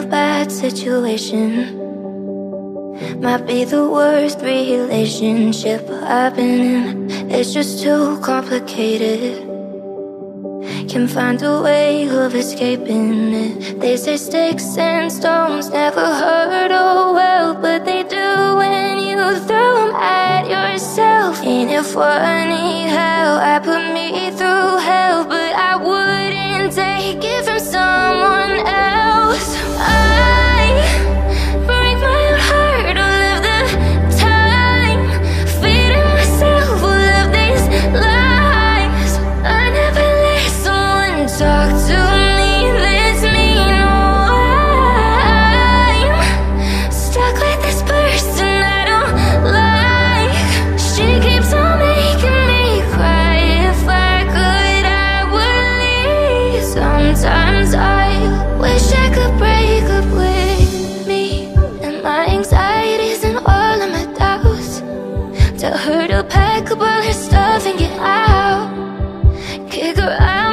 a bad situation. Might be the worst relationship I've been in. It's just too complicated. Can't find a way of escaping it. They say sticks and stones never hurt, oh well, but they do when you throw them at yourself. Ain't it funny how I put me through hell, but I wouldn't take it from someone else. I break my own heart all of the time, feeding myself full of these lies. I never let someone talk to me this mean. Oh, I'm stuck with this person I don't like. She keeps on making me cry. If I could, I would leave. Sometimes I wish I could break up with me and my anxieties and all of my doubts. Tell her to pack up all her stuff and get out. Kick her out.